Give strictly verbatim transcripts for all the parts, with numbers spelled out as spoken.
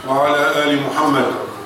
وعلى آل محمد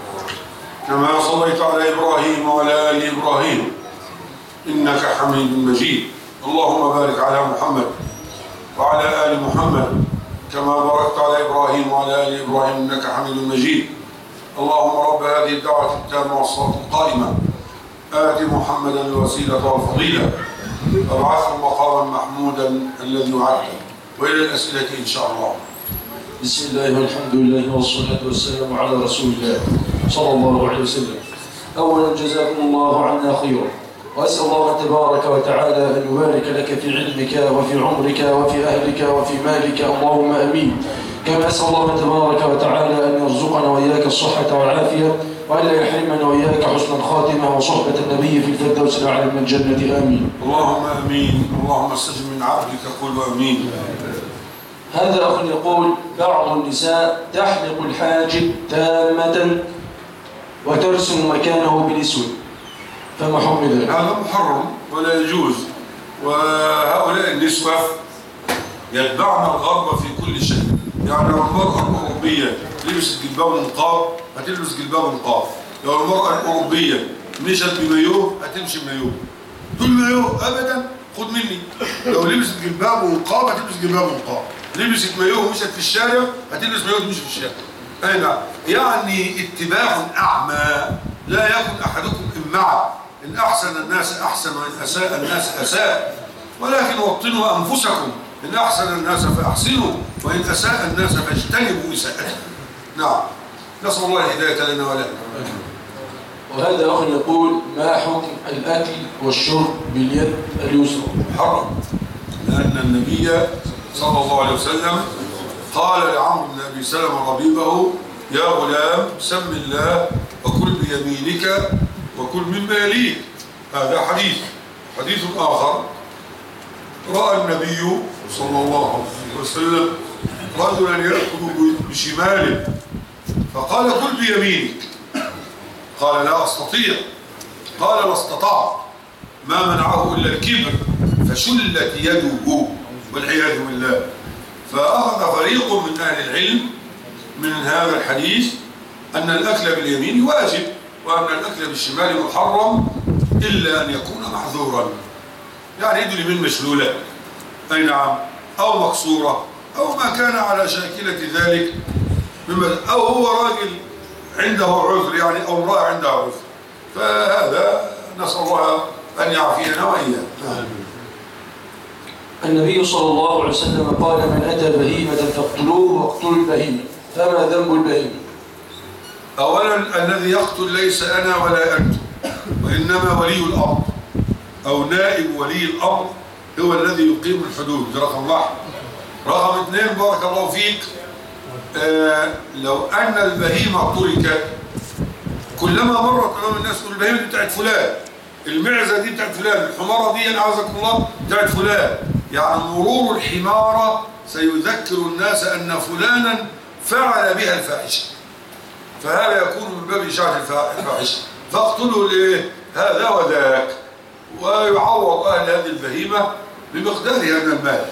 كما صليت على إبراهيم وعلى آل إبراهيم إنك حميد مجيد. اللهم بارك على محمد وعلى آل محمد كما باركت على إبراهيم وعلى آل إبراهيم إنك حميد مجيد. اللهم رب هذه الدعوة التامة والصلاة القائمة آت محمدا الوسيلة والفضيلة وابعثه مقاما محمودا الذي وعدته. وإلى الأسئلة إن شاء الله. بسم الله والحمد لله والصلاة والسلام على رسول الله صلى الله عليه وسلم. أولا جزاكم الله عنا خيرا، وأسأل الله تبارك وتعالى أن يبارك لك في علمك وفي عمرك وفي أهلك وفي مالك، اللهم أمين. كما أسأل الله تبارك وتعالى أن يرزقنا وإياك الصحة والعافية، وألا يحرمنا وإياك حسن الخاتمة وصحبة النبي في الفردوس الأعلى من الجنة، آمين. اللهم آمين. اللهم استجب من عبدك قل آمين. هذا أخ يقول: بعض النساء تحلق الحاجب تامة وترسم مكانه بالأسود، فما حكم ذلك؟ هذا محرم ولا يجوز، وهؤلاء النسوة يتبعن الغرب في كل شيء. يعني لو المرأة الأوروبية لبست جلباب ونقاب هتلبس جلباب ونقاب، لو المرأة الأوروبية مشت بمايوه هتمشي بمايوه. تقول مايوه أبدا، خد مني. لو لبست جلباب ونقاب هتلبس جلباب ونقاب، لبست مايوه ومشت في الشارع هتلبس مايوه وتمشي في الشارع. أي نعم. يعني اتباع أعمى. لا يكن أحدكم إمعا، إن أحسن الناس أحسن وإن أساء الناس أساء، ولكن وطنوا أنفسكم، إن أحسن الناس فأحسنوا وإن أساء الناس فاجتنبوا إساءتهم. نعم. نسأل الله الهداية لنا ولكم. وهذا أخ يقول: ما حكم الأكل والشرب باليد اليسرى؟ محرم، لأن النبي صلى الله عليه وسلم قال لعمرو بن أبي سلمة ربيبه: يا غلام سم الله وكل بيمينك وكل مما يليك. هذا حديث. حديث آخر: رأى النبي صلى الله عليه وسلم رجلا يأكل بشماله فقال: كل بيمينك. قال: لا أستطيع. قال: لا استطعت. ما منعه إلا الكبر فشلت يده والعياذ بالله. فأخذ فريق من أهل العلم من هذا الحديث أن الأكل باليمين واجب، وأن الأكل بالشمال محرم إلا أن يكون محظورا. يعني يد اليمين مشلولة، أي نعم، أو مكسورة، أو ما كان على شاكلة ذلك، أو هو راجل عنده عذر، يعني أو امرأة عندها عذر. فهذا نسأل الله أن يعافينا وإياه. النبي صلى الله عليه وسلم قال: من أتى بهيمة فاقتلوه واقتلوا البهيمة، فما ذنب البهيمة؟ أولا الذي يقتل ليس أنا ولا أنت، وإنما ولي الأمر أو نائب ولي الأمر هو الذي يقيم الحدود. رقم واحد. رقم اثنين، بارك الله فيك، آه لو أن البهيمة تركت كلما مرت أمام الناس تقول البهيمة دي بتاعت فلان، المعزة دي بتاعت فلان، الحمارة دي أعزكم الله بتاعت فلان. يعني مرور الحمارة سيذكر الناس أن فلانا فعل بها الفاحشة، فهذا يكون من باب إشاعة الفاحشة. فاقتلوا ليه هذا وذاك، ويعوض أهل هذه البهيمة بمقدارها من المال.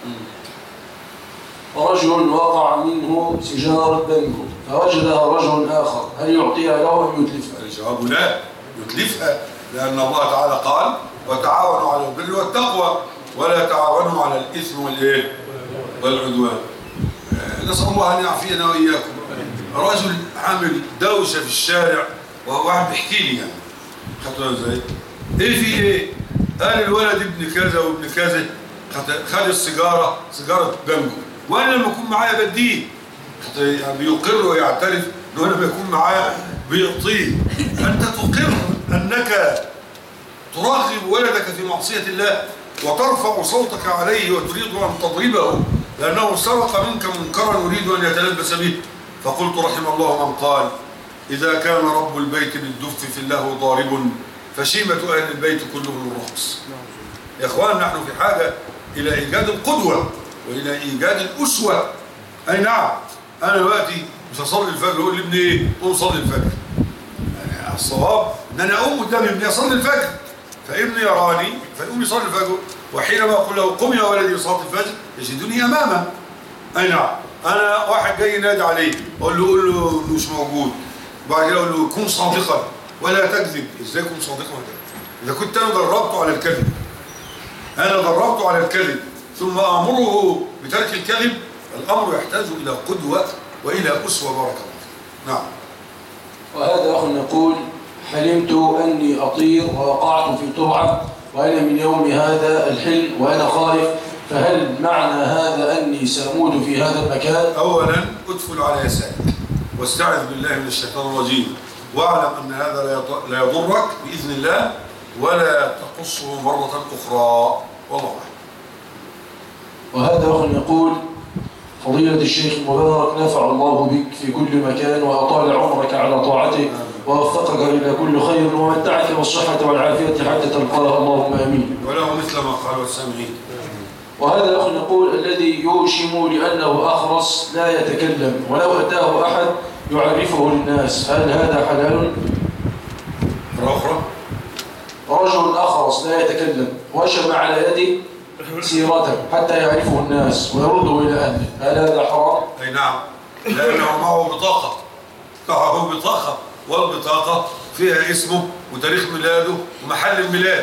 رجل وقع منه سجارة بنكو فوجدها رجل آخر، هل يعطيها له أم يتلفها؟ الجواب لا، يتلفها، لأن الله تعالى قال: وتعاونوا على البر والتقوى ولا تعاونوا على الإثم والإيه والعدوان. نسأل الله أن يعافينا وإياكم. رجل عامل دوشة في الشارع وهو واحد بيحكي لي، يعني خدتوا ازاي؟ ايه في ايه؟ قال الولد ابن كذا وابن كذا خد السيجاره سيجاره بانجو، وانا لما اكون معايا بديه. يعني بيقر ويعترف انه انا بيكون معايا بيعطيه. انت تقر انك ترغب ولدك في معصيه الله وترفع صوتك عليه وتريد ان تضربه لانه سرق منك منكرا يريد ان يتلبس به. فقلت رحم الله من قال: إذا كان رب البيت بالدف في الله ضارب فشيمة أهل البيت كلهم الرقص. يا إخوان، نحن في حاجة إلى إيجاد القدوة وإلى إيجاد الأسوة. أي نعم. أنا دلوقتي مش هصلي الفجر، يقول لابني إيه؟ قوم صلي الفجر. يعني الصواب إن أنا أقوم قدام ابني أصلي الفجر، فابني يراني فيقوم يصلي الفجر، وحينما أقول له قم يا ولدي صلاة الفجر يجدني أمامه. أي نعم. انا واحد جاي ينادي عليه اقول له قول له انه مش موجود، وبعد كده اقول له كن صادقا ولا تكذب. ازاي كن صادقا ولا تكذب؟ اذا كنت انا دربته على الكذب، انا دربته على الكذب ثم امره بترك الكذب، الامر يحتاج الى قدوه والى اسوه. بارك الله. نعم. وهذا أخ يقول: حلمت أني أطير ووقعت في ترعة وأنا من يوم هذا الحلم وأنا خائف، فهل معنى هذا أني سأموت في هذا المكان؟ أولا ادخل على يسارك واستعذ بالله من الشيطان الرجيم، واعلم أن هذا لا يضرك بإذن الله ولا تقصه مرة أخرى، والله أعلم. وهذا أخ يقول: فضيلة الشيخ المبارك، نفع الله بك في كل مكان وأطال عمرك على طاعته ووفقك إلى كل خير ومتعك بالصحة والعافية حتى تلقاه، اللهم آمين. وله مثل ما قال والسامعين. وهذا أخ يقول: الذي يوشم لأنه أخرس لا يتكلم ولو أتاه أحد يعرفه للناس، هل هذا حلال؟ مرة أخرى. رجل أخرس لا يتكلم وشم على يده سيرته حتى يعرفه الناس ويرده إلى أهله، هل هذا حرام؟ أي نعم، لأنه معه بطاقة، معه بطاقة، والبطاقة فيها اسمه وتاريخ ميلاده ومحل الميلاد،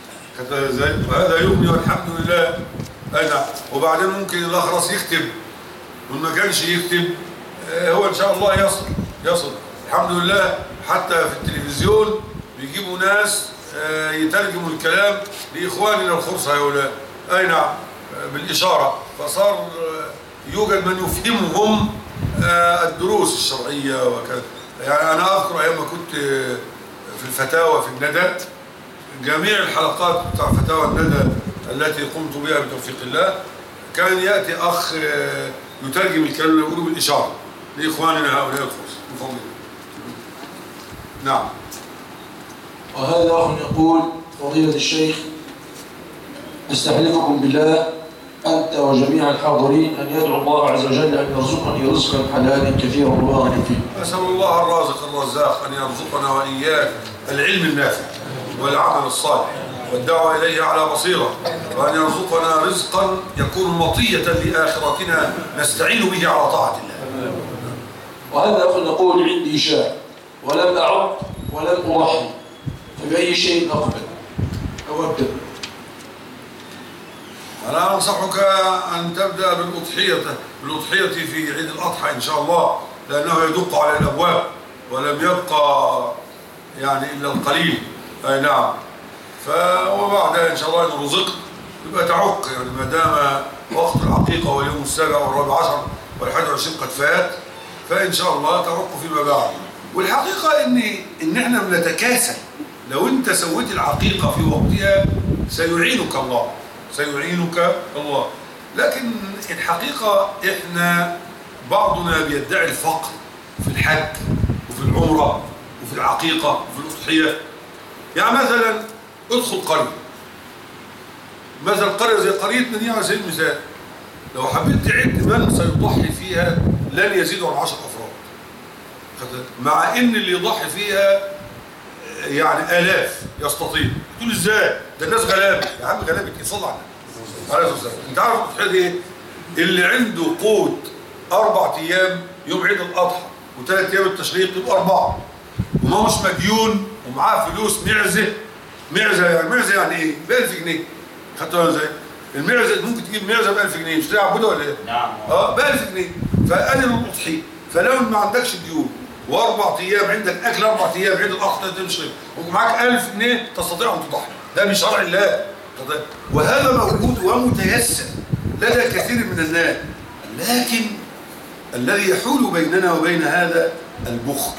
وهذا يغني والحمد لله. أي نعم. وبعدين ممكن الأخرس يكتب وما كانش يكتب هو إن شاء الله يصل يصل الحمد لله. حتى في التلفزيون بيجيبوا ناس يترجموا الكلام لإخواننا الخرس هؤلاء. أي نعم، بالإشارة، فصار يوجد من يفهمهم الدروس الشرعية وكذا. يعني أنا أذكر أيام ما كنت في الفتاوى في الندى، جميع الحلقات بتاع فتاوى الندى التي قمت بها بتوفيق الله كان يأتي أخ يترجم الكلام اللي يقوله بالإشارة لإخواننا هؤلاء الخرس من فضل الله. نعم. وهذا أخ يقول: فضيلة الشيخ، استحلفكم بالله أنت وجميع الحاضرين أن يدعو الله عز وجل أن يرزقني رزقا حلالا كثيرا مباركا فيه. أسأل الله الرازق الرزاق أن يرزقنا وإياك العلم النافع والعمل الصالح والدعوة إليه على بصيرة، وأن يرزقنا رزقا يكون مطية لآخرتنا نستعين به على طاعة الله. وهذا أخ يقول: عندي شاة ولم أعد ولم أضحي، فبأي شيء أقبل أو أبدأ؟ أنا أنصحك أن تبدأ بالأضحية بالأضحية في عيد الأضحى إن شاء الله، لأنه يدق على الأبواب ولم يبقى يعني إلا القليل. أي نعم. فوبعدها إن شاء الله إن رزقت يبقى تعق، يعني ما دام وقت العقيقة واليوم السابع والرابع عشر والحادي والعشرين قد فات، فإن شاء الله تعق فيما بعد. والحقيقة إن إن إحنا بنتكاسل. لو أنت سويت العقيقة في وقتها سيعينك الله، سيعينك الله. لكن الحقيقة إحنا بعضنا بيدعي الفقر في الحج وفي العمرة وفي العقيقة وفي الأضحية. يعني مثلا ادخل قرية، مثلا قرية زي قريتنا دي على سبيل المثال، لو حبيت تعد من سيضحي فيها لن يزيدوا عن عشر أفراد، مع إن اللي يضحي فيها يعني آلاف يستطيع. تقول إزاي؟ ده الناس غلابة. يا عم غلابة إيه؟ صلى على النبي عليه الصلاة والسلام. أنت عارف الأضحية إيه؟ اللي عنده قوت أربع أيام يوم عيد الأضحى وثلاث أيام التشريق يبقوا أربعة، وما مش مديون ومعاه فلوس معزة. معزة يعني معزة يعني إيه؟ ب ألف جنيه. خدتوها إزاي؟ المعزة ممكن تجيب معزة ب ألف جنيه، مش تعبدها ولا إيه؟ نعم. أه ب ألف جنيه. فقلل الأضحية. فلو ما عندكش ديون واربع ايام عندك اكل اربع ايام عيد الاضحى تمشي ومعاك ألف جنيه تستطيع ان تضحي، ده من شرع الله. وهذا موجود ومتيسر لدى كثير من الناس، لكن الذي يحول بيننا وبين هذا البخل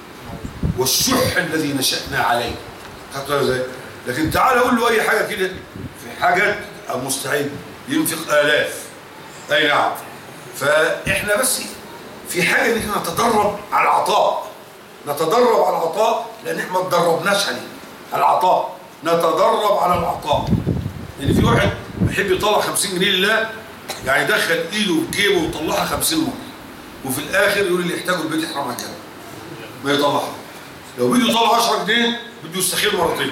والشح الذي نشأنا عليه. خدتها ازاي؟ لكن تعال اقول له اي حاجه كده في حاجات مستعد ينفق آلاف. اي نعم. فاحنا بس في حاجة ان احنا نتدرب على العطاء، نتدرب على العطاء، لان احنا ما تدربناش عليه على العطاء، نتدرب على العطاء. يعني في واحد بيحب يطلع خمسين جنيه لله، يعني يدخل ايده في جيبه ويطلعها خمسين مرة، وفي الاخر يقول اللي يحتاجه البيت يحرم على الجنة ما يطلعها. لو بده يطلع عشرة جنيه بده يستخير مرتين.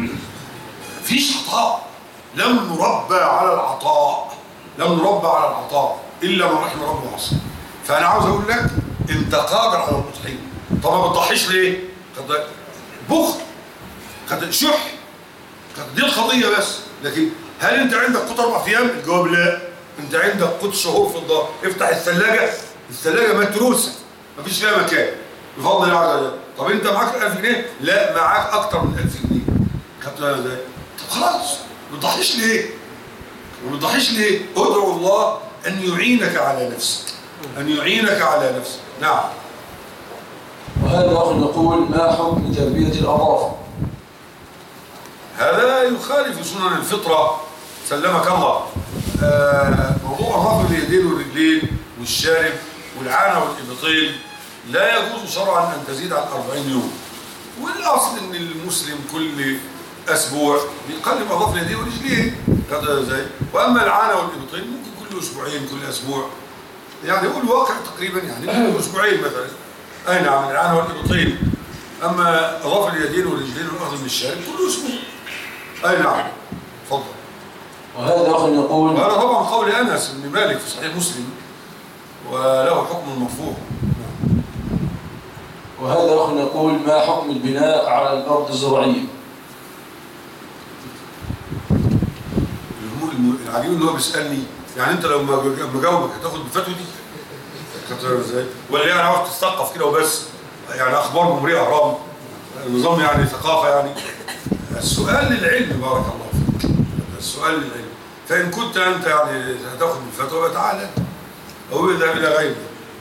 مفيش عطاء، لم نربى على العطاء، لم نربى على العطاء الا من رحم ربنا مصر. فانا عاوز اقول لك انت قادر على التضحيه. طب ما بتضحيش ليه؟ قد بخل، قد شح، قد دي القضيه بس. لكن هل انت عندك قوت اربع ايام؟ الجواب لا. انت عندك قوت شهور في الدار. افتح الثلاجه، الثلاجه متروسه مفيش فيها مكان بفضل الله عز وجل. طب انت معاك ألف جنيه؟ لا معاك اكتر من ألف جنيه. خدتها ازاي؟ طب خلاص ما تضحيش ليه؟ ما تضحيش ليه؟ ادعو الله ان يعينك على نفسك، ان يعينك على نفسك. نعم. وهذا أخ يقول: ما حكم تربية الأظافر؟ هذا يخالف سنن الفطرة سلمك الله. آه موضوع رفع اليدين والرجلين والشارب والعانة والإبطين لا يجوز شرعا أن تزيد عن أربعين يوم. والأصل أن المسلم كل أسبوع بيقلب أظافر اليدين والرجلين كذا زي. وأما العانة والإبطين ممكن كل أسبوعين كل أسبوع، يعني هو الواقع تقريبا يعني كل أسبوعين مثلا. أي نعم العانة والإبطين. أما أظافر اليدين والرجلين والأخذ من الشارب كل أسبوع. أي نعم. تفضل. وهذا أخ يقول: وهذا طبعا قول أنس بن مالك في صحيح مسلم وله حكم مرفوع. وهذا أخ يقول: ما حكم البناء على الأرض الزراعية؟ العجيب إن هو بيسألني، يعني أنت لو ما جاوبك هتاخد بالفتوى دي؟ كتر إزاي؟ ولا يعني عاوز تثقف كده وبس؟ يعني أخبار جمهورية أهرام، نظام يعني ثقافة يعني. السؤال للعلم بارك الله فيك. السؤال للعلم. فإن كنت أنت يعني هتاخد بالفتوى تعالى أو اذهب إلى غيرك.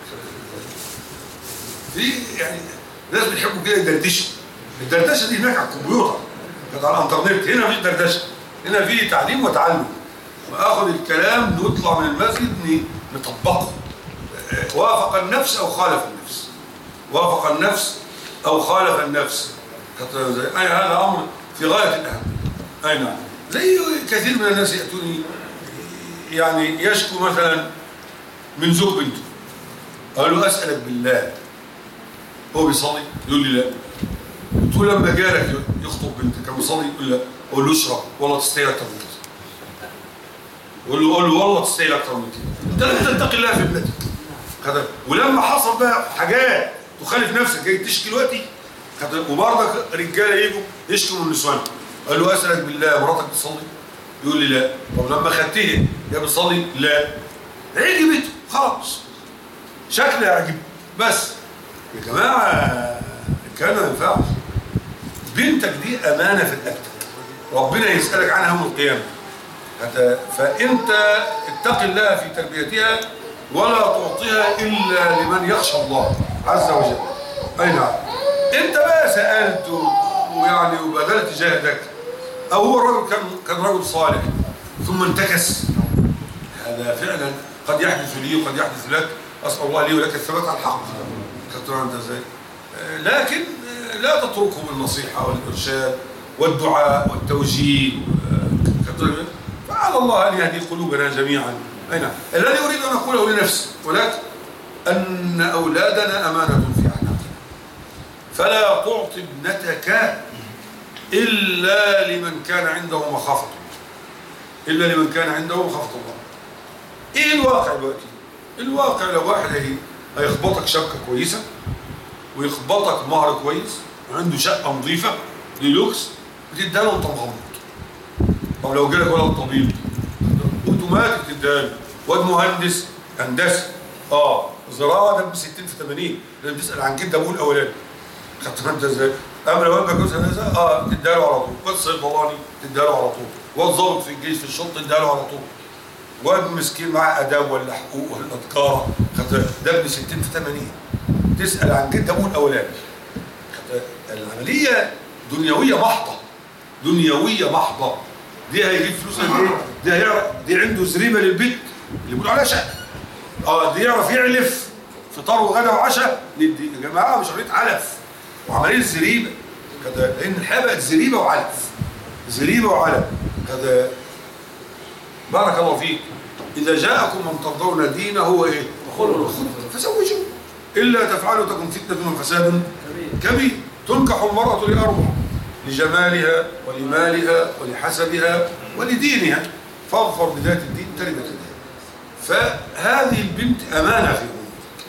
في يعني ناس بيحبوا كده يدردشوا. الدردشة دي هناك على الكمبيوتر، كانت على الإنترنت. هنا مفيش دردشة، هنا في تعليم وتعلم. وآخذ الكلام نطلع من المسجد نطبقه. وافق النفس أو خالف النفس. وافق النفس أو خالف النفس. أي هذا أمر في غاية الأهمية. أي نعم. زي كثير من الناس يأتوني يعني يشكو مثلا من زوج بنته. أقول له أسألك بالله هو بيصلي؟ يقول لي لا. تقول لما جالك يخطب بنتك كان بيصلي؟ يقول لا. أقول له اشرب والله تستاهل أكتر من كده. أقول له قول له والله تستاهل أكتر من كده. أنت لم تتقي الله في ابنتك. هذا ولما حصل بقى حاجات تخالف نفسك جاي تشكي دلوقتي وبرضك رجاله يجوا يشكوا من النسوان. قال له اسالك بالله مراتك بتصلي؟ يقول لي لا. طب لما خدتيه يا بتصلي؟ لا. عجبته خلاص شكلها عجب. بس يا جماعه الكلام ما ينفعش. بنتك دي امانه في رقبتك ربنا يسالك عنها يوم القيامه. فانت اتق الله في تربيتها ولا تعطيها الا لمن يخشى الله عز وجل. اي نعم. انت بقى سالت ويعني وبذلت جهدك او هو الرجل كان كان رجل صالح ثم انتكس، هذا فعلا قد يحدث لي وقد يحدث لك. اسال الله لي ولك الثبات على الحق. انت ازاي؟ لكن لا تتركه بالنصيحه والارشاد والدعاء والتوجيه. فعلى الله ان يهدي قلوبنا جميعا. اي نعم. الذي اريد ان اقوله لنفسي ولكن ان اولادنا امانه في اعناقنا. فلا تعطي ابنتك إلا لمن كان عنده مخافة إلا لمن كان عنده مخافة الله. إيه الواقع دلوقتي؟ الواقع لو واحد هيخبطك شبكة كويسة ويخبطك مهر كويس وعنده شقة نظيفة للوكس بتديها له وأنت مغمض. طب لو جالك ولد طبيب أوتوماتيك تديها له. واد مهندس هندسة اه زراعة ده ب ستين في ثمانين لازم تسأل عن كده أبوه الأولاني. خدت انت ازاي؟ اما لو انت جوز هندسه اه تديها له على طول. واد صيدلاني تديها له على طول. واد ضابط في الجيش في الشرطه تديها له على طول. واد مسكين معاه اداب ولا حقوق ولا تجاره ده ابن ستين في ثمانين تسال عن جد ابوه الاولاني. العمليه دنيويه محضه دنيويه محضه. دي هيجيب فلوس قد ايه؟ دي هيعرف دي عنده زريبه للبيت اللي بيقولوا عليها شقه. اه دي يعرف يعلف فطار وغدا وعشاء. يا جماعه مش عمليه علف وعمليه زريبه كده، لان الحياه بقت زريبه وعلف. زريبه وعلف كده. بارك الله فيك. اذا جاءكم من ترضون دينه وايه؟ وخلقه فزوجوه. الا تفعلوا تكن فتنه وفساد كبير. تنكح المراه لاربع: لجمالها ولمالها ولحسبها ولدينها فاظفر بذات الدين تربت يديها. فهذه البنت امانه في امك.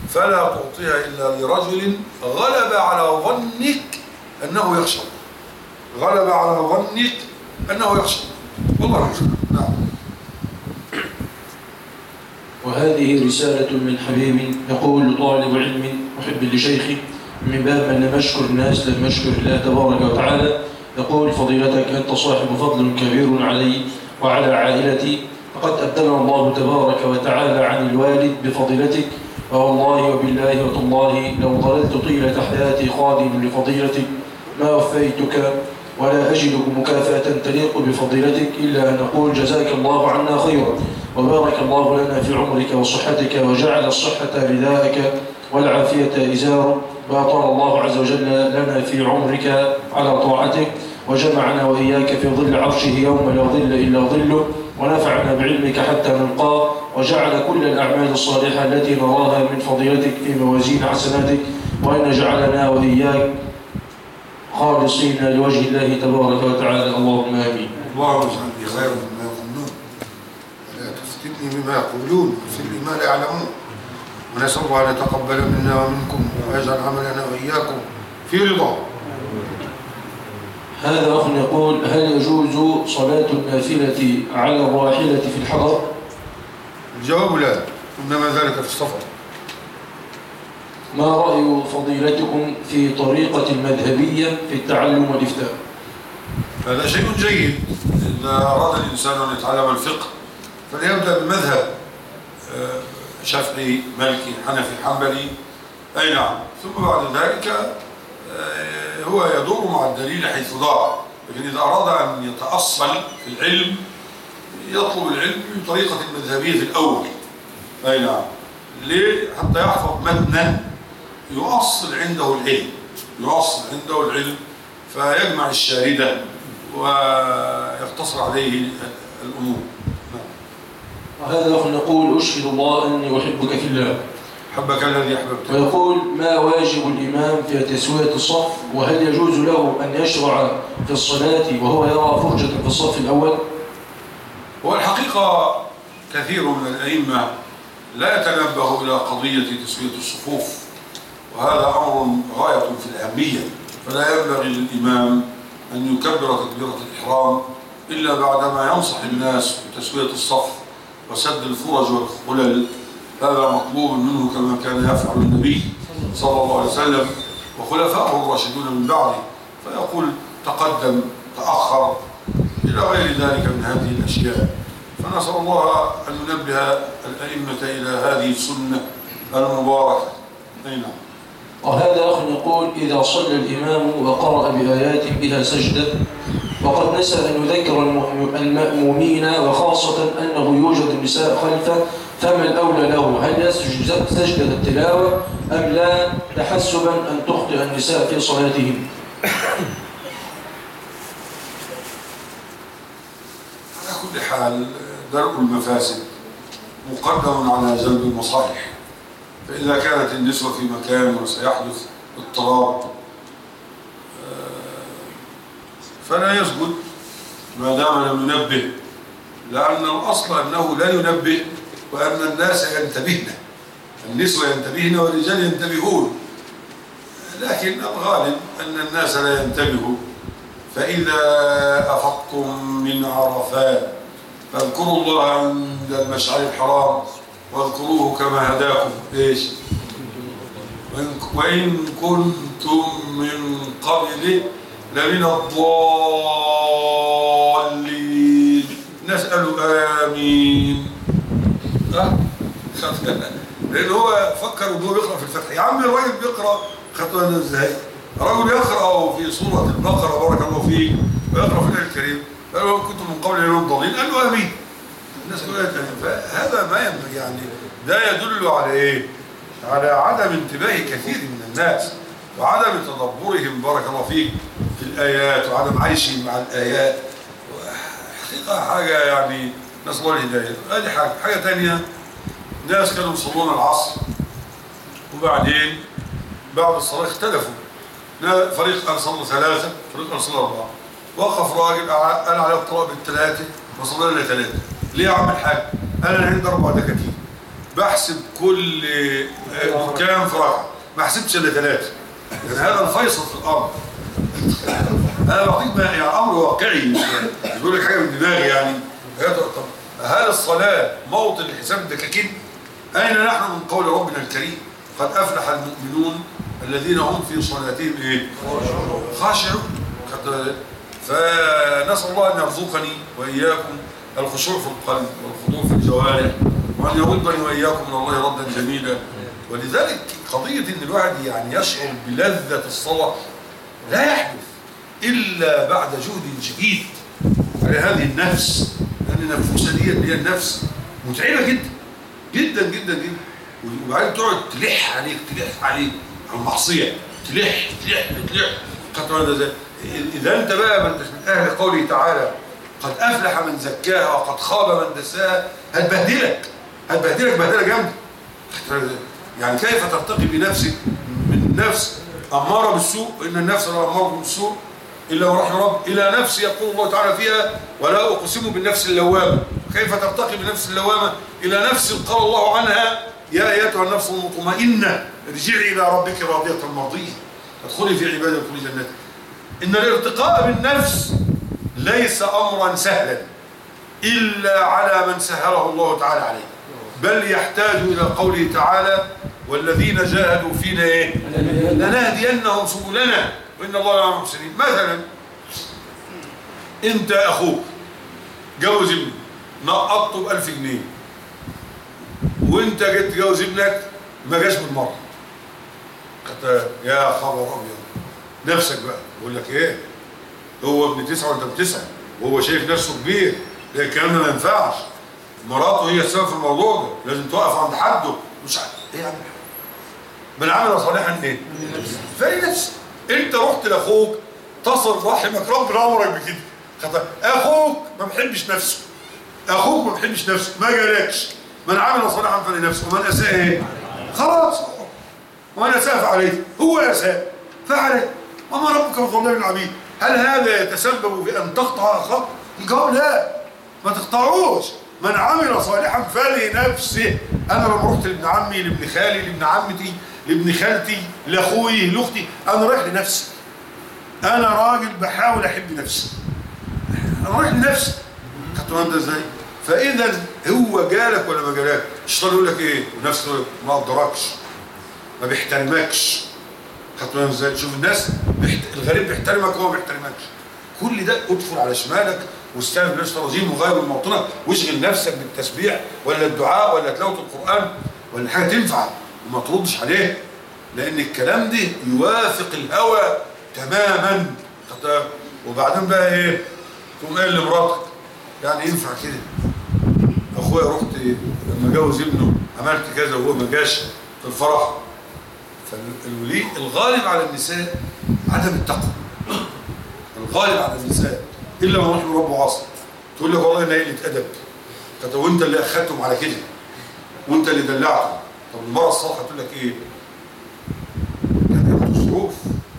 فلا تعطيها إلا لرجل غلب على ظنك أنه يخشى غلب على ظنك أنه يخشى والله يخشى. نعم. وهذه رسالة من حبيب يقول طالب علم محب لشيخه من باب من لم يشكر الناس لم يشكر الله تبارك وتعالى. يقول فضيلتك أنت صاحب فضل كبير علي وعلى عائلتي، فقد أبدلنا الله تبارك وتعالى عن الوالد بفضيلتك، فوالله وبالله وتالله لو ظللت طيلة حياتي خادم لفضيلتك ما وفيتك ولا أجد مكافأة تليق بفضيلتك إلا أن نقول جزاك الله عنا خيرا وبارك الله لنا في عمرك وصحتك وجعل الصحة رداءك والعافية إزارك وأطال الله عز وجل لنا في عمرك على طاعتك وجمعنا وإياك في ظل عرشه يوم لا ظل إلا ظله ونفعنا بعلمك حتى نلقاه وجعل كل الأعمال الصالحة التي نراها من فضيلتك في موازين حسناتك وأن جعلنا وإياك خالصين لوجه الله تبارك وتعالى اللهم آمين. اللهم اجعلني خيرا مما يظنون ولا تفتني بما يقولون واغفر لي ما لا يعلمون ونسأل الله أن يتقبل منا ومنكم ويجعل عملنا وإياكم في رضاه. هذا أخ يقول هل يجوز صلاة النافلة على الراحلة في الحضر؟ الجواب لا، إنما ذلك في السفر. ما رأي فضيلتكم في طريقة المذهبية في التعلم والإفتاء؟ هذا شيء جيد. إذا أراد الإنسان أن يتعلم الفقه فليبدأ بمذهب شافعي مالكي حنفي حنبلي أي نعم، ثم بعد ذلك هو يدور مع الدليل حيث دار. لكن إذا أراد أن يتأصل في العلم يطلب العلم بطريقة المذهبية في الأول أي نعم. ليه؟ حتى يحفظ متنا يؤصل عنده العلم يؤصل عنده العلم فيجمع الشاردة ويقتصر عليه الأمور. وهذا أخ يقول أشهد الله أني أحبك في الله حبك الذي أحببته. ويقول ما واجب الإمام في تسوية الصف وهل يجوز له أن يشرع في الصلاة وهو يرى فرجة في الصف الأول؟ هو الحقيقة كثير من الأئمة لا يتنبه إلى قضية تسوية الصفوف وهذا أمر غاية في الأهمية، فلا ينبغي للإمام أن يكبر تكبيرة الإحرام إلا بعدما ينصح الناس بتسوية الصف وسد الفرج والخلل. هذا مطلوب منه كما كان يفعل النبي صلى الله عليه وسلم وخلفائه الراشدون من بعده، فيقول تقدم تأخر إلى غير ذلك من هذه الأشياء. فنسأل الله أن ينبه الأئمة إلى هذه السنة المباركة. أي نعم. وهذا أخ يقول إذا صلى الإمام وقرأ بآيات بها سجدة وقد نسى أن يذكر المأمومين وخاصة أنه يوجد النساء خلفه فما الأولى له؟ هل يسجد سجدة التلاوة أم لا تحسبا أن تخطئ النساء في صلاتهم؟ على كل حال درء المفاسد مقدم على جلب المصالح، فإذا كانت النسوة في مكان وسيحدث اضطراب فلا يسجد ما دام لم ينبه، لأن الأصل أنه لا ينبه وأن الناس ينتبهن، النسوة ينتبهن والرجال ينتبهون، لكن الغالب أن الناس لا ينتبهوا. فإذا أفضتم من عرفات فاذكروا الله عند المشعر الحرام واذكروه كما هداكم ايش؟ وإن كنتم من قبل لمن الضالين نسأل آمين. أه؟ لأن هو فكر وهو بيقرأ في الفتح. يا عم الراجل بيقرأ خطوة ازاي؟ الرجل يقرأ في سورة البقرة بارك الله فيه ويقرأ في الآية الكريم قال له كنتم من قبل لمن الضالين قال له آمين. الناس كلها تانية. فهذا ما ينبغي، يعني ده يدل على ايه؟ على عدم انتباه كثير من الناس وعدم تدبرهم بارك الله فيك في الآيات وعدم عيشهم مع الآيات. حقيقة حاجة يعني نسأل الله الهداية. هذه حاجة. حاجة تانية، ناس كانوا يصلون العصر وبعدين بعد الصلاة اختلفوا، فريق قال صلى ثلاثة فريق قال صلى أربعة، وقف راجل قال عليه القراءة بالثلاثة وصلى لنا ثلاثة. ليه يا عم الحاج؟ قال أنا عندي أربع دكاكين بحسب كل كام في ركعه، ما احسبش الا ثلاثه. يعني هذا الفيصل في الامر. انا بعطيك يعني امر واقعي، مش بقول لك حاجه من دماغي يعني. طب هل الصلاه موطن لحساب الدكاكين؟ اين نحن من قول ربنا الكريم قد افلح المؤمنون الذين هم في صلاتهم ايه؟ خاشعون. فنسال الله ان يرزقني واياكم الخشوع في القلب والخضوع في الجوارح، وان يردني واياكم من الله ردا جميلا. ولذلك قضيه ان الواحد يعني يشعر بلذه الصلاه لا يحدث الا بعد جهد شديد على هذه النفس، لان النفوسه دي اللي هي النفس متعبه جدا جدا جدا جدا. وبعدين تقعد تلح عليك تلح عليك على المعصيه، تلح تلح تلح. اذا انت بقى ما انتش من اهل قوله تعالى قد افلح من زكاها وقد خاب من دساها، هتبهدلك هتبهدلك بهدله جامده. يعني كيف ترتقي بنفسك من نفس اماره بالسوء، وان النفس لا اماره بالسوء الا من رحم رب، الى نفس يقول الله تعالى فيها ولا اقسم بالنفس اللوامه. كيف ترتقي بنفس اللوامه الى نفس قال الله عنها يا ايتها النفس المطمئنه ارجعي الى ربك راضيه مرضيه ادخلي في عبادي وادخلي جنتي. ان الارتقاء بالنفس ليس امرا سهلا الا على من سهله الله تعالى عليه، بل يحتاج الى قوله تعالى والذين جاهدوا فينا ايه؟ لنهدينهم سبلنا وان الله لا يحب المحسنين. مثلا انت اخوك جوز ابنك نقطته ب ألف جنيه، وانت جيت تجوز ابنك ما جاش بالمره، يا خبر ابيض نفسك بقى بقول لك ايه؟ هو ابن تسعه وانت بتسعه، وهو شايف نفسه كبير، ده الكلام ده ما ينفعش، مراته هي السبب في الموضوع ده، لازم توقف عند حده. مش عارف ايه يعني؟ من عمل صالحا ايه؟ فلنفسك. انت رحت لاخوك تصل رحمك ربنا امرك بكده، اخوك ما بيحبش نفسه، اخوك ما بيحبش نفسه، ما جالكش. من عمل صالحا فلنفسه ومن اساء ايه؟ خلاص، ومن اساء فعليه، هو اساء فعليه، وما ربك بظلام للعبيد. هل هذا يتسبب في ان تقطع اخاك؟ الجواب لا، ما تقطعوش. من عمل صالحا فلنفسه. انا لما رحت لابن عمي لابن خالي لابن عمتي لابن خالتي لاخوي لاختي، انا رايح لنفسي، انا راجل بحاول احب نفسي، انا رايح لنفسي. خدتوا انت ازاي؟ فاذا هو جالك ولا ما جالك؟ الشيطان يقول لك ايه؟ ونفسه ما قدركش، ما بيحترمكش. خدتوا ازاي؟ شوف الناس بيحت... الغريب بيحترمك وهو ما بيحترمكش. كل ده ادخل على شمالك واستعن بالله الرجيم وغير من موطنك، واشغل نفسك بالتسبيح ولا الدعاء ولا تلاوه القران ولا حاجه تنفع، وما تردش عليه، لان الكلام ده يوافق الهوى تماما. وبعدين بقى ايه؟ تقوم قايل لمراتك يعني ينفع كده؟ اخويا رحت لما جوز ابنه عملت كذا وهو ما جاش في الفرح. فالولي الغالب على النساء عدم التقوى، الغالب على النساء الا من رحم ربه عاصي. تقول لك والله انا قله ادب، وانت اللي اخذتهم على كده وانت اللي دلعتهم. طب المراه الصالحه تقول لك ايه؟ يعني ظروف،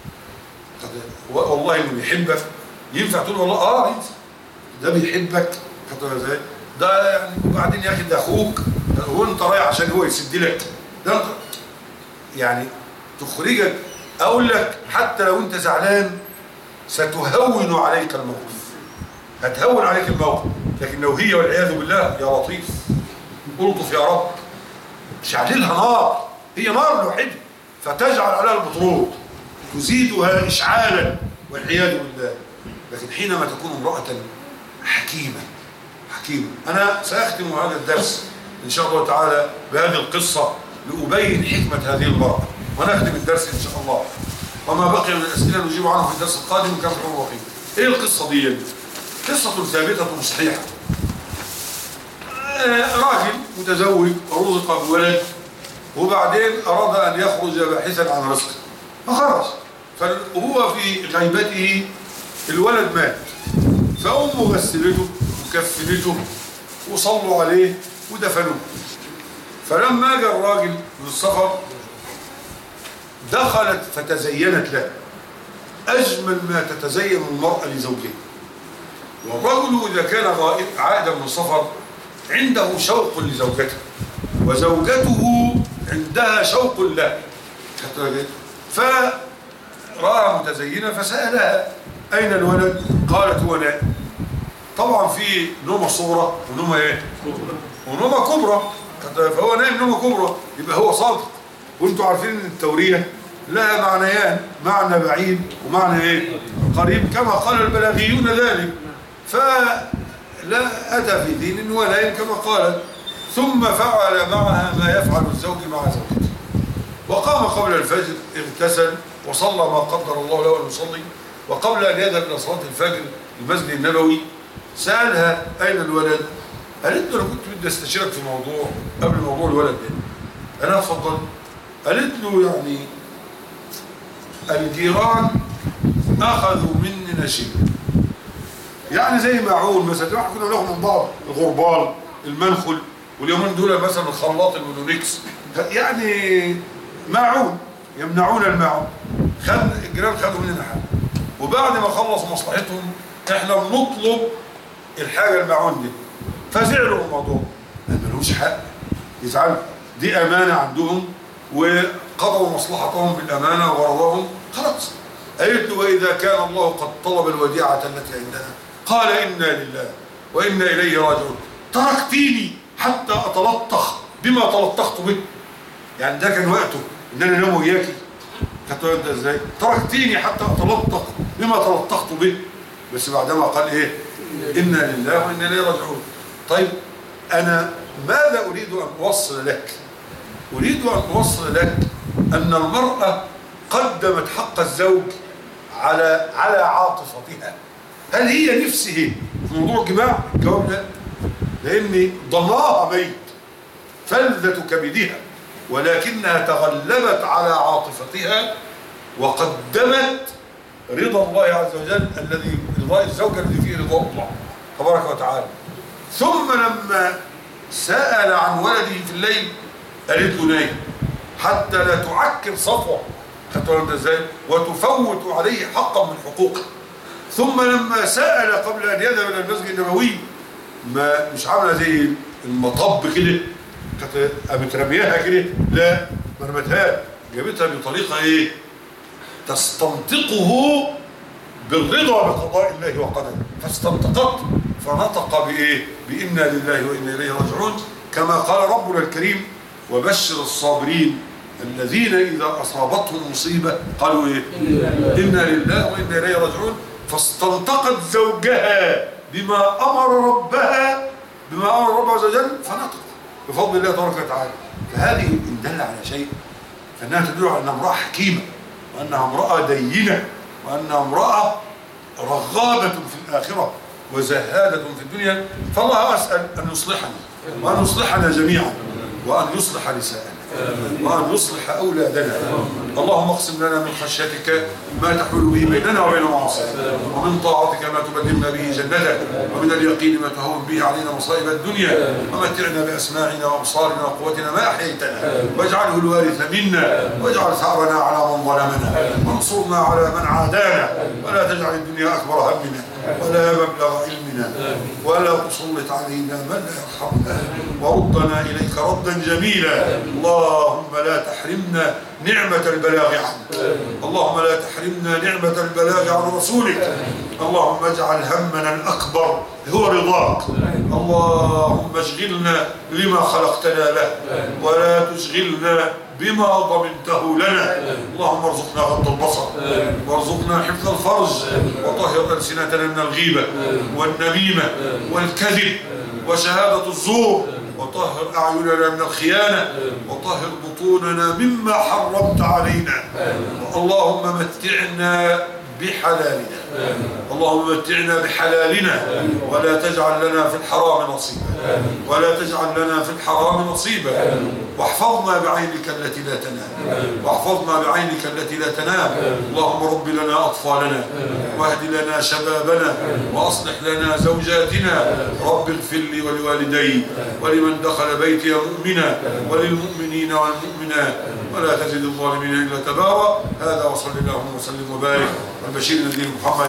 والله انه بيحبك ينفع تقول والله اه ينفع ده بيحبك. خدتها ازاي؟ ده يعني وبعدين يا اخي ده اخوك وانت رايح عشان هو يسد لك، ده انت يعني تخرجك. اقول لك حتى لو انت زعلان ستهون عليك الموقف، هتهون عليك الموقف، لكن لو هي والعياذ بالله يا لطيف الطف يا رب شعللها نار، هي نار لوحدها فتجعل عليها البطرود تزيدها اشعالا والعياذ بالله. لكن حينما تكون امرأة حكيمة حكيمة. انا ساختم هذا الدرس ان شاء الله تعالى بهذه القصة لأبين حكمة هذه المرأة، ونختم الدرس ان شاء الله. وما بقي من الاسئله نجيب عنها في الدرس القادم كما هو رقيب. ايه القصه دي؟ قصه ثابته صحيحه. آه راجل متزوج ورزق بولد، وبعدين اراد ان يخرج باحثا عن رزقه فخرج، فهو في غيبته الولد مات، فامه غسلته وكفنته وصلوا عليه ودفنوه. فلما جاء الراجل من السفر دخلت فتزينت له أجمل ما تتزين المرأة لزوجها. والرجل إذا كان عائدا من سفر عنده شوق لزوجته وزوجته عندها شوق له، فرأى متزينة فسألها أين الولد؟ قالت هو نائم. طبعا في نومة صغرى ونومة ايه؟ ونومة كبرى، فهو نايم نومة كبرى يبقى هو صادق. وانتم عارفين ان التورية لها معنيان، معنى بعيد ومعنى ايه؟ قريب، كما قال البلاغيون ذلك. فلا أتى في دين ولا ين كما قالت. ثم فعل معها ما يفعل الزوج مع زوجته، وقام قبل الفجر اغتسل وصلى ما قدر الله له أن يصلي، وقبل أن يذهب إلى صلاة الفجر المسجد النبوي سألها أين الولد؟ قالت له أنا كنت بدي استشيرك في موضوع قبل موضوع الولد ده. أنا أتفضل. قالت له يعني الجيران أخذوا مني نشيد، يعني زي معون مثلا، احنا كنا ناخد من بعض الغربال المنخل، واليومين دول مثلا الخلاط المونونيكس، يعني معون يمنعون المعون. خد الجيران خدوا مننا حاجه، وبعد ما خلصوا مصلحتهم احنا بنطلب الحاجه المعون دي، فزعلوا الموضوع. ما لهمش حق يزعلوا، دي امانه عندهم وقضوا مصلحتهم بالامانه وغرضهم، خلاص. قالت له واذا كان الله قد طلب الوديعه التي عندنا؟ قال انا لله وانا اليه راجعون. تركتيني حتى اتلطخ بما تلطخت به، يعني ده كان وقته ان انا انام وياكي. كانت انت ازاي؟ تركتيني حتى اتلطخ بما تلطخت به، بس بعدما قال ايه؟ انا لله وانا اليه راجعون. طيب انا ماذا اريد ان اوصل لك؟ اريد ان اوصل لك ان المراه قدمت حق الزوج على على عاطفتها. هل هي نفسه في موضوع جماع؟ الجواب لا، لان ضماها ميت فلذة كبدها، ولكنها تغلبت على عاطفتها وقدمت رضا الله عز وجل الذي رضا الزوج الذي فيه رضا الله تبارك وتعالى. ثم لما سأل عن ولده في الليل قالت له نايم حتى لا تعكر صفوه، خدت بالك ازاي؟ وتفوت عليه حقا من حقوقه. ثم لما سأل قبل ان يذهب الى المسجد النبوي، ما مش عامله زي المطب كده كانت قامت رمياها كده، لا ما رمتها، جابتها بطريقه ايه؟ تستنطقه بالرضا بقضاء الله وقدره، فاستنطقت فنطق بايه؟ بإنا لله وإنا إليه راجعون، كما قال ربنا الكريم وبشر الصابرين الذين إذا أصابتهم مصيبة قالوا إيه؟ إنا لله وإنا إليه راجعون. فاستنطقت زوجها بما أمر ربها بما أمر ربها عز وجل فنطق بفضل الله تبارك وتعالى. فهذه إن دل على شيء فإنها تدل على أنها امرأة حكيمة، وأنها امرأة دينة، وأنها امرأة رغابة في الآخرة وزهادة في الدنيا. فالله أسأل أن يصلحنا وأن يصلحنا جميعا، وأن يصلح نساءنا، وأن يصلح أولادنا. اللهم اقسم لنا من خشيتك ما تحول به بيننا وبين معاصيك، ومن طاعتك ما تبلغنا به جنتك، ومن اليقين ما تهون به علينا مصائب الدنيا، ومتعنا بأسماعنا وأبصارنا وقوتنا ما أحييتنا، واجعله الوارث منا، واجعل ثأرنا على من ظلمنا، وانصرنا على من عادانا، ولا تجعل الدنيا أكبر همنا ولا مبلغ علمنا، ولا تسلط علينا من لا يرحمنا، وردنا إليك ردا جميلا. اللهم لا تحرمنا نعمة البلاغ عنك، اللهم لا تحرمنا نعمة البلاغ عن رسولك. اللهم اجعل همنا الأكبر هو رضاك. اللهم اشغلنا لما خلقتنا له، ولا تشغلنا بما ضمنته لنا. اللهم ارزقنا غض البصر، وارزقنا حفظ الفرج، وطهر ألسنتنا من الغيبة والنميمة والكذب وشهادة الزور، وطهر أعيننا من الخيانة، وطهر بطوننا مما حرمت علينا. اللهم متعنا بحلالنا، اللهم متعنا بحلالنا، ولا تجعل لنا في الحرام نصيبا، ولا تجعل لنا في الحرام نصيبا. واحفظنا بعينك التي لا تنام، واحفظنا بعينك التي لا تنام. اللهم رب لنا أطفالنا، واهد لنا شبابنا، وأصلح لنا زوجاتنا. رب اغفر لي ولوالدي ولمن دخل بيتي مؤمنا، وللمؤمنين والمؤمنات، ولا تزد الظالمين إلا تبارا. هذا وصلى الله وسلم وبارك على البشير النذير محمد.